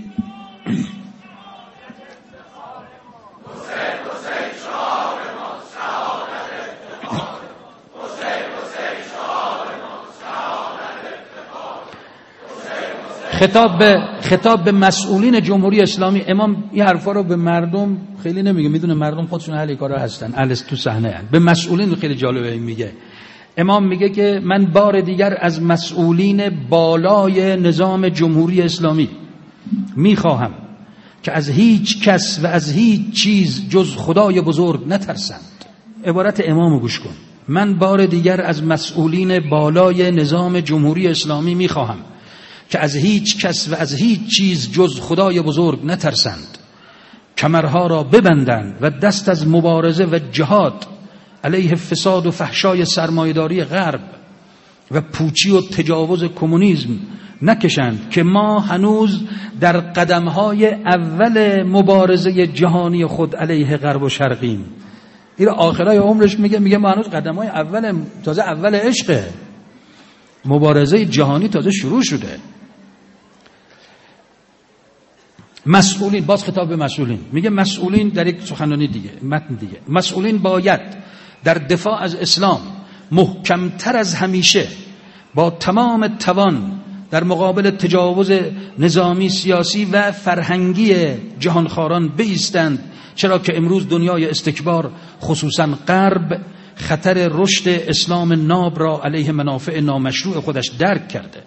خطاب به مسئولین جمهوری اسلامی. امام این حرفا رو به مردم خیلی نمیگه، میدونه مردم خودشون اهل کارا هستن، اهل تو صحنه هستن. به مسئولین خیلی جالبه میگه. امام میگه که من بار دیگر از مسئولین بالای نظام جمهوری اسلامی میخواهم که از هیچ کس و از هیچ چیز جز خدای بزرگ نترسند. عبارت امامو گوش کن. من بار دیگر از مسئولین بالای نظام جمهوری اسلامی میخواهم که از هیچ کس و از هیچ چیز جز خدای بزرگ نترسند، کمرها را ببندند و دست از مبارزه و جهاد علیه فساد و فحشای سرمایه‌داری غرب و پوچی و تجاوز کمونیسم نکشند که ما هنوز در قدم‌های اول مبارزه جهانی خود علیه غرب و شرقیم. این آخرای عمرش میگه ما هنوز قدم‌های اول، تازه اول عشقه، مبارزه جهانی تازه شروع شده. مسئولین، باز خطاب به مسئولین، میگه مسئولین در یک سخنرانی دیگه، متن دیگه، مسئولین باید در دفاع از اسلام محکمتر از همیشه با تمام توان در مقابل تجاوز نظامی، سیاسی و فرهنگی جهانخواران بایستند، چرا که امروز دنیای استکبار خصوصا غرب خطر رشد اسلام ناب را علیه منافع نامشروع خودش درک کرده.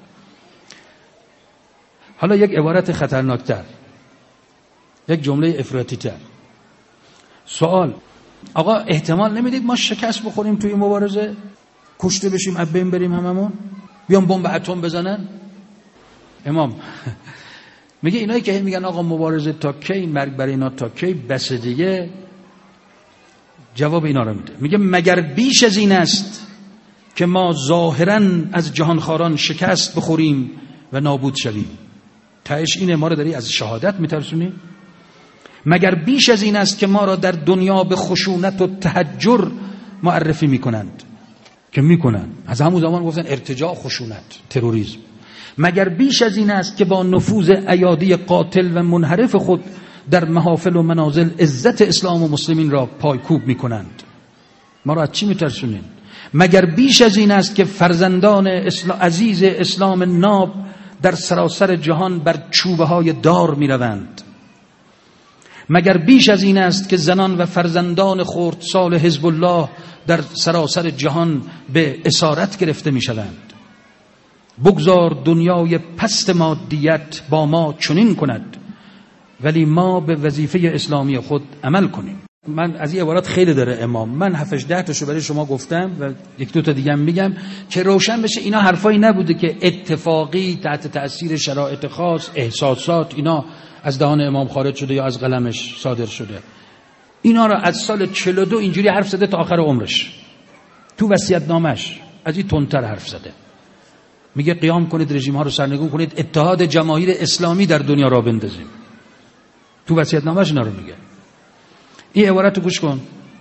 حالا یک عبارت خطرناکتر، یک جمله افراطی‌تر. سوال، آقا احتمال نمیدید ما شکست بخوریم توی مبارزه، کشته بشیم، از بین بریم هممون، بیان بمب اتم بزنن؟ امام میگه اینایی که میگن آقا مبارزه تا کی، مرگ برای اینا تا کی، بس دیگه، جواب اینا رو میده. میگه مگر بیش از این است که ما ظاهراً از جهانخواران شکست بخوریم و نابود شویم؟ تهش اینه، ما رو داری از شهادت میترسونی؟ مگر بیش از این است که ما را در دنیا به خشونت و تحجر معرفی میکنند؟ که میکنن، از همون زمان گفتن ارتجاع، خشونت، تروریسم. مگر بیش از این است که با نفوذ ایادی قاتل و منحرف خود در محافل و منازل عزت اسلام و مسلمین را پایکوب میکنند؟ ما را از چی میترسونین؟ مگر بیش از این است که فرزندان عزیز اسلام ناب در سراسر جهان بر چوبه های دار میروند؟ مگر بیش از این است که زنان و فرزندان خردسال حزب الله در سراسر جهان به اسارت گرفته میشوند؟ بگذار دنیای پست مادیت با ما چنین کند، ولی ما به وظیفه اسلامی خود عمل کنیم. من از این عبارات خیلی داره امام، من 7-10 تاشو برای شما گفتم و 1-2 تا دیگه هم میگم که روشن بشه اینا حرفایی نبوده که اتفاقی تحت تأثیر شرایط خاص، احساسات، اینا از دهان امام خارج شده یا از قلمش صادر شده. اینا رو از سال 42 اینجوری حرف زده تا آخر عمرش. تو وصیت‌نامش از این تندتر حرف زده. میگه قیام کنید، رژیم ها رو سرنگون کنید، اتحاد جماهیر اسلامی در دنیا را بندازیم. تو وصیت‌نامش اینا رو میگه. این عبارت رو گوش کن.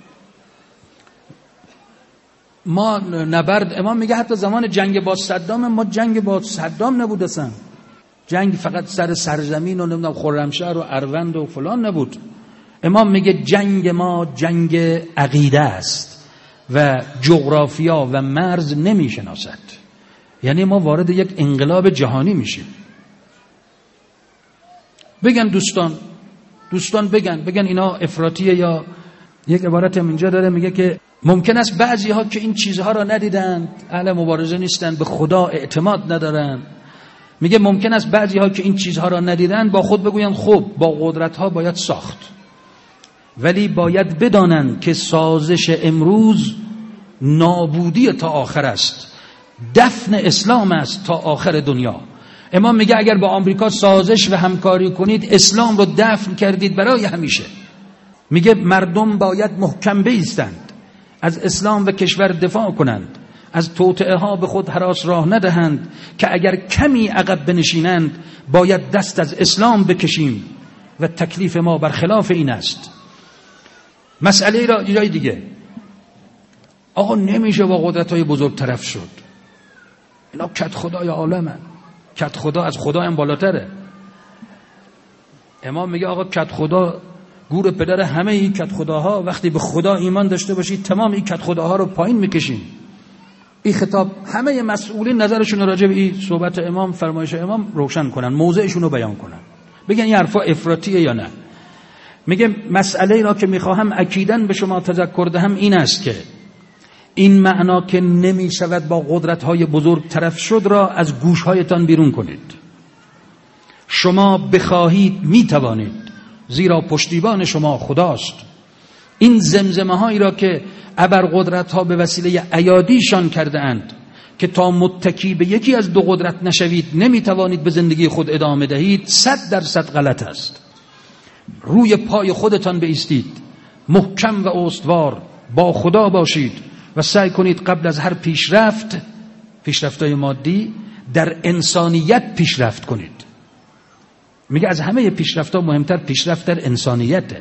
ما نبرد، امام میگه حتی زمان جنگ با صدام ما جنگ با صدام نبود اصلا. جنگ فقط سر سرزمین و نمیدونم خرمشهر و اروند و فلان نبود. امام میگه جنگ ما جنگ عقیده است و جغرافیا و مرز نمیشناسد. یعنی ما وارد یک انقلاب جهانی میشیم. بگن دوستان بگن اینا افراطیه، یا یک عبارت هم اینجا داره میگه که ممکن است بعضی ها که این چیزها را ندیدند، اهل مبارزه نیستند، به خدا اعتماد ندارن، میگه ممکن است بعضی ها که این چیزها را ندیدند با خود بگویند خب با قدرت ها باید ساخت، ولی باید بدانند که سازش امروز نابودی تا آخر است، دفن اسلام است تا آخر دنیا. امام میگه اگر با آمریکا سازش و همکاری کنید اسلام رو دفن کردید برای همیشه. میگه مردم باید محکم بایستند، از اسلام و کشور دفاع کنند، از توطئه ها به خود هراس راه ندهند که اگر کمی عقب بنشینند باید دست از اسلام بکشیم و تکلیف ما برخلاف این است. مسئله را جای دیگه، آقا نمیشه با قدرت های بزرگ طرف شد، اینا کت خدای عالمن، کت خدا از خدا هم بالاتره. امام میگه آقا کت خدا گور پدر همه این کت خداها، وقتی به خدا ایمان داشته باشید تمام این کت خداها رو پایین میکشیم. این خطاب همه مسئولین نظرشون راجع به این صحبت امام، فرمایش امام روشن کنن، موضعشون رو بیان کنن، بگن این حرفا افراطیه یا نه. میگه مسئله را که میخواهم اکیداً به شما تذکر دهم این است که این معنا که نمی شود با قدرت‌های بزرگ طرف شد را از گوش‌هایتان بیرون کنید. شما بخواهید می توانید، زیرا پشتیبان شما خداست. این زمزمه‌هایی را که ابرقدرت‌ها به وسیله ایادیشان کرده اند که تا متکی به یکی از دو قدرت نشوید نمی توانید به زندگی خود ادامه دهید، 100% غلط است. روی پای خودتان بایستید، محکم و استوار با خدا باشید و سعی کنید قبل از هر پیشرفت‌های مادی در انسانیت پیشرفت کنید. میگه از همه پیشرفت‌ها مهمتر پیشرفت در انسانیته.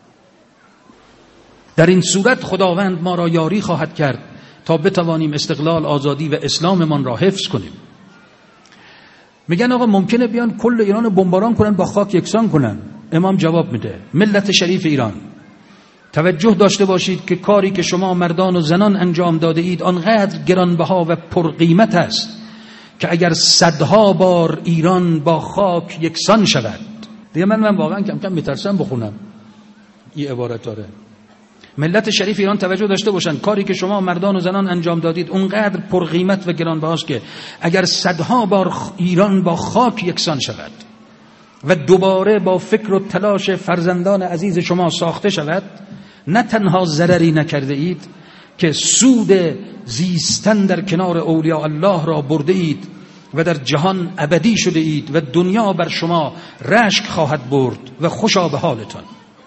در این صورت خداوند ما را یاری خواهد کرد تا بتوانیم استقلال، آزادی و اسلاممان را حفظ کنیم. میگن آقا ممکنه بیان کل ایران رو بمباران کنن، با خاک یکسان کنن. امام جواب میده ملت شریف ایران، توجه داشته باشید که کاری که شما مردان و زنان انجام داده اید آنقدر گرانبها و پرقیمت است که اگر صدها بار ایران با خاک یکسان شود. دیگه من واقعا کم کم میترسم بخونم این عبارت داره. ملت شریف ایران توجه داشته باشن کاری که شما مردان و زنان انجام دادید اونقدر پرقیمت و گرانبهاست که اگر صدها بار ایران با خاک یکسان شود و دوباره با فکر و تلاش فرزندان عزیز شما ساخته شود، نه تنها ضرری نکرده اید که سود زیستن در کنار اولیاء الله را برده اید و در جهان ابدی شده اید و دنیا بر شما رشک خواهد برد و خوشا به حالتان.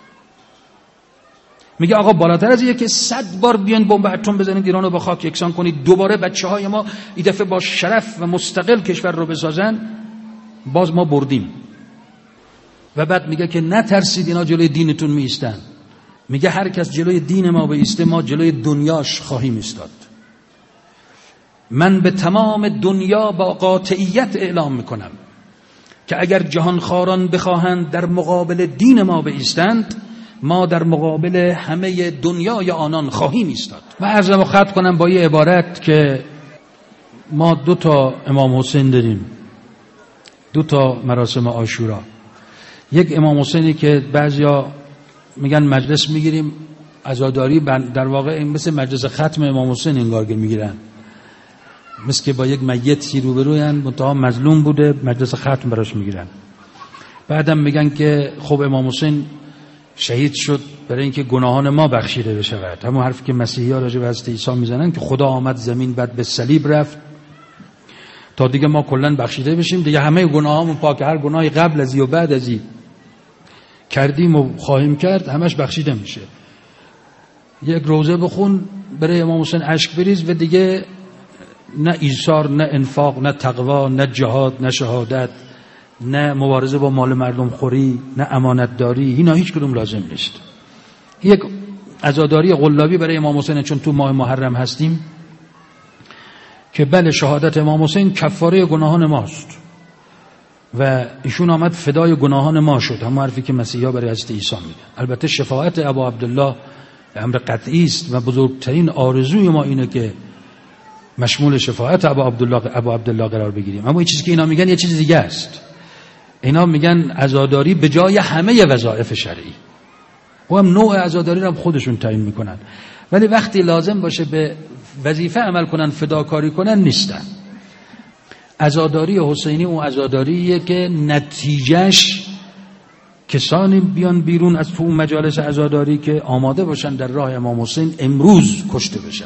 میگه آقا بالاتر از اینه که 100 بار بیان بمب اتم بزنید ایران رو با خاک یکسان کنید، دوباره بچهای ما این دفعه با شرف و مستقل کشور رو بسازن، باز ما بردیم. و بعد میگه که نترسید اینا جلوی دینتون میایستن. میگه هر کس جلوی دین ما بایسته ما جلوی دنیاش خواهیم ایستاد. من به تمام دنیا با قاطعیت اعلام میکنم که اگر جهانخواران بخواهند در مقابل دین ما بایستند، ما در مقابل همه دنیای آنان خواهیم ایستاد. و عرضم ختم کنم با یه عبارت که ما 2 تا امام حسین داریم، 2 تا مراسم عاشورا. یک امام حسینی که بعضیا میگن مجلس میگیریم عزاداری، در واقع این مثل مجلس ختم امام حسین انگار که میگیرن، مثل که با یک میتی روبروین منتها مظلوم بوده، مجلس ختم براش میگیرن. بعدم میگن که خب امام حسین شهید شد برای اینکه گناهان ما بخشیده بشود. همون حرفی که مسیحی‌ها راجع به حضرت عیسی میزنن که خدا آمد زمین بعد به صلیب رفت تا دیگه ما کلا بخشیده بشیم، دیگه همه گناهامون پاکه، هر گناهی قبل از و بعد از کردیم و خواهیم کرد همش بخشیده میشه. یک روزه بخون برای امام حسین اشک بریز و دیگه نه ایثار، نه انفاق، نه تقوا، نه جهاد، نه شهادت، نه مبارزه با مال مردم خوری، نه امانت داری، اینا هیچ کدوم لازم نیست. یک عزاداری قلابی برای امام حسین، چون تو ماه محرم هستیم، که بله شهادت امام حسین کفاره گناهان ماست و ایشون آمد فدای گناهان ما شد، همون حرفی که مسیحا برای حضرت عیسی میگن. البته شفاعت ابا عبدالله امر قطعی است و بزرگترین آرزوی ما اینه که مشمول شفاعت ابا عبدالله قرار بگیریم. اما این چیزی که اینا میگن یه چیز دیگه است. اینا میگن عزاداری به جای همه وظایف شرعی، و هم نوع عزاداری رو هم خودشون تعیین میکنن، ولی وقتی لازم باشه به وظیفه عمل کنن، فداکاری کنن، نیستن. عزاداری حسینی اون عزاداریه که نتیجهش کسانی بیان بیرون از تو مجالس عزاداری که آماده باشن در راه امام حسین امروز کشته بشن،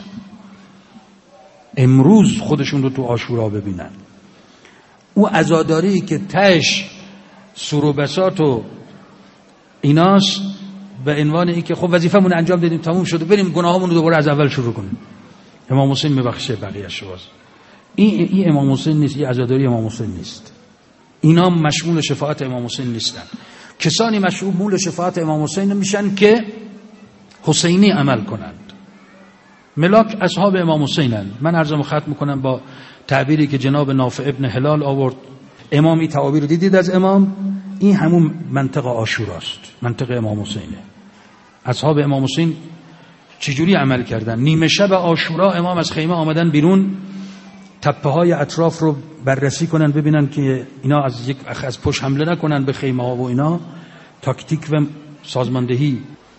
امروز خودشون رو تو عاشورا ببینن. او عزاداری که تش سور و بساط و ایناست به عنوان این که خب وظیفه‌مون انجام دادیم تموم شده، بریم گناهامون رو دوباره از اول شروع کنیم. امام حسین میبخشه بقیه‌اش رو. این امام حسین نیست، این عزاداری امام حسین نیست. اینا مشمول شفاعت امام حسین نیستن. کسانی مشمول شفاعت امام حسین میشن که حسینی عمل کنند. ملاک اصحاب امام حسینن. من عرضم ختم میکنم با تعبیری که جناب نافع ابن هلال آورد. امامی تعابیر رو دیدید از امام؟ این همون منطقه عاشوراست، منطقه امام حسینه. اصحاب امام حسین چجوری عمل کردن؟ نیمه شب عاشورا امام از خیمه آمدن بیرون، تپه های اطراف رو بررسی کنن ببینن که اینا از پشت حمله نکنن به خیمه ها و اینا، تاکتیک و سازماندهی.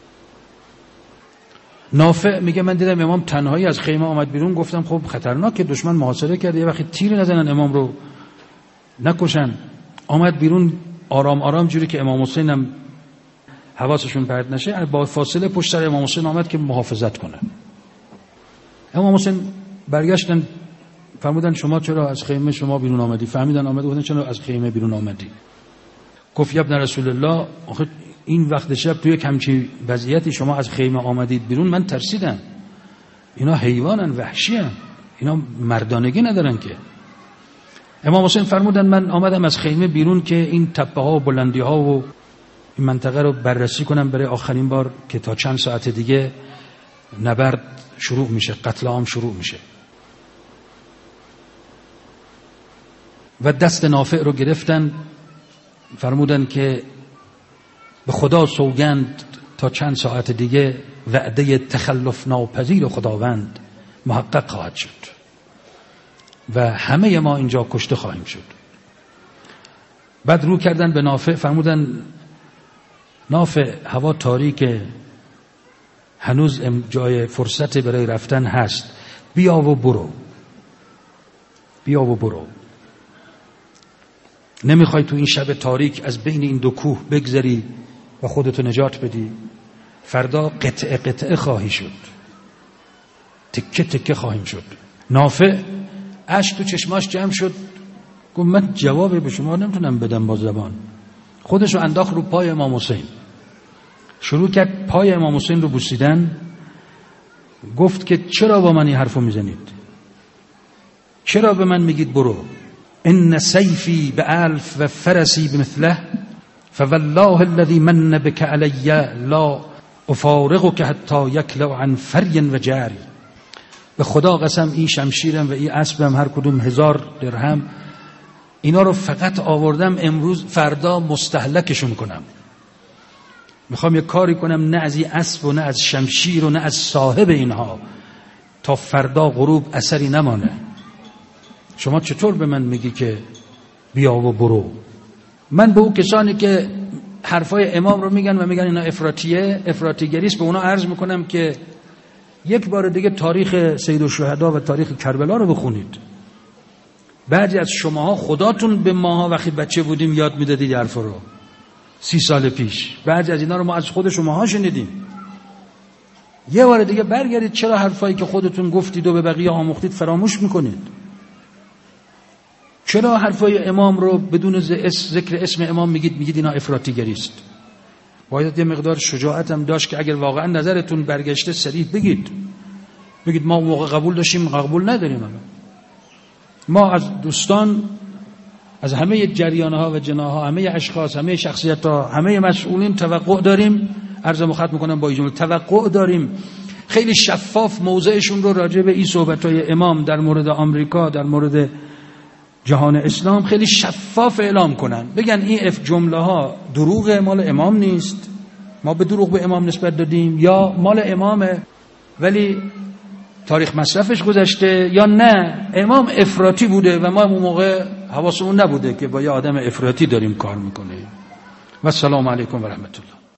نافع میگه من دیدم امام تنهایی از خیمه آمد بیرون، گفتم خب خطرناکه، دشمن محاصره کرده، یه وقت تیر نزنن امام رو نکشن. آمد بیرون آرام آرام، جوری که امام حسین هم حواسشون پرت نشه، با فاصله پشت سر امام حسین آمد که محافظت کنه. امام حسین برگشتن فرمودن شما چرا از خیمه شما بیرون آمدی؟ فهمیدن آمد، گفتن چرا از خیمه بیرون آمدی؟ گفت یا ابن رسول الله، آخه این وقت شب توی یک همچین وضعیتی شما از خیمه آمدید بیرون، من ترسیدم. اینا حیوانن، وحشیان، اینا مردانگی ندارن که. امام حسین فرمودن من آمدم از خیمه بیرون که این تپه ها و بلندی ها و این منطقه رو بررسی کنم برای آخرین بار که تا چند ساعت دیگه نبرد شروع میشه، قتل عام شروع میشه. و دست نافع رو گرفتن، فرمودن که به خدا سوگند تا چند ساعت دیگه وعده تخلف ناپذیر خداوند محقق خواهد شد و همه ما اینجا کشته خواهیم شد. بعد رو کردن به نافع، فرمودن نافع هوا تاریکه، هنوز جای فرصت برای رفتن هست، بیا و برو، بیا و برو. نمیخوای تو این شب تاریک از بین این دو کوه بگذری و خودتو نجات بدی؟ فردا قطعه قطعه خواهی شد، تکه تکه خواهیم شد. نافع اشک تو چشماش جمع شد، گفت من جوابی به شما نمیتونم بدم با زبان. خودشو انداخت رو پای امام حسین، شروع کرد پای امام حسین رو بوسیدن. گفت که چرا با من این حرفو میزنید؟ چرا به من میگید برو؟ ان سیفی بألف و فرسی بمثله فوالله الذي من بك علی لا افارقك حتی یکلو عن فری و جری. به خدا قسم این شمشیرم و این اسبم هر کدوم 1000 درهم، اینا رو فقط آوردم امروز، فردا مستهلکشون کنم. میخوام یه کاری کنم نه از این اسب و نه از شمشیر و نه از صاحب اینها، تا فردا غروب اثری نمانه. شما چطور به من میگی که بیا و برو؟ من به اون کسانی که حرفای امام رو میگن و میگن اینا افراطیگریست، به اونا عرض میکنم که یک بار دیگه تاریخ سید الشهدا و تاریخ کربلا رو بخونید. بعضی از شماها خداتون به ماها وقتی بچه بودیم یاد میدادید حرفا رو. 30 سال پیش. بعضی از اینا رو ما از خود شماها شنیدیم. یه بار دیگه برگردید، چرا حرفایی که خودتون گفتید و به بقیه آموختید فراموش میکنید؟ چرا حرفای امام رو بدون ذکر اسم امام میگید اینا افراطی گریست؟ باید یه مقدار شجاعت هم داشت که اگر واقعا نظرتون برگشته صریح بگید ما اون موقع قبول داشتیم، قبول نداریم. ما از دوستان، از همه جریانها و جناها، همه اشخاص، همه شخصیت‌ها، همه مسئولین توقع داریم، عرض ختم می‌کنم با این جمله، توقع داریم خیلی شفاف موضعشون رو راجع به این صحبت‌های امام در مورد آمریکا، در مورد جهان اسلام خیلی شفاف اعلام کنن، بگن این جمله ها دروغ، مال امام نیست، ما به دروغ به امام نسبت دادیم، یا مال امامه ولی تاریخ مصرفش گذشته، یا نه امام افراطی بوده و ما اون موقع حواسمون نبوده که با یه آدم افراطی داریم کار میکنیم. و السلام علیکم و رحمت الله.